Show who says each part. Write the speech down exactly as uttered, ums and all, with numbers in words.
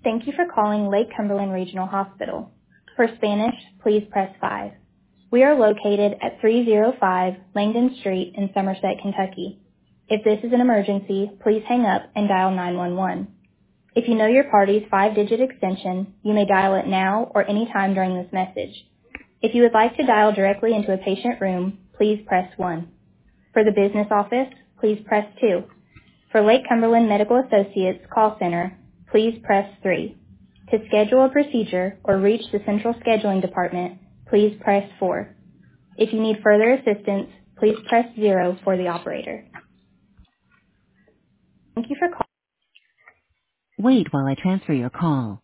Speaker 1: Thank you for calling Lake Cumberland Regional Hospital. For Spanish, please press five. We are located at three oh five Langdon Street in Somerset, Kentucky. If this is an emergency, please hang up and dial nine one one. If you know your party's five-digit extension, you may dial it now or any time during this message. If you would like to dial directly into a patient room, please press one. For the business office, please press two. For Lake Cumberland Medical Associates call center, please press three. To schedule a procedure or reach the central scheduling department, please press four. If you need further assistance, please press zero for the operator. Thank you for calling. Wait while I transfer your call.